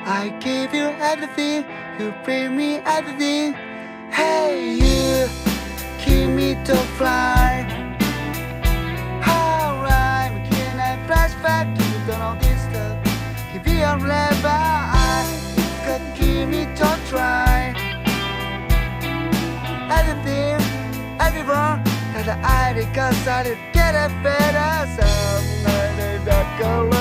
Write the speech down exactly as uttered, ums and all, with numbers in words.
I give you everything, you bring me everything. Hey you, keep me to fly. How right can I flashback? You don't know this stuff. Keep me on level, I could give me to try. Everything, everyone, that I did cause I did get it better. Some night I go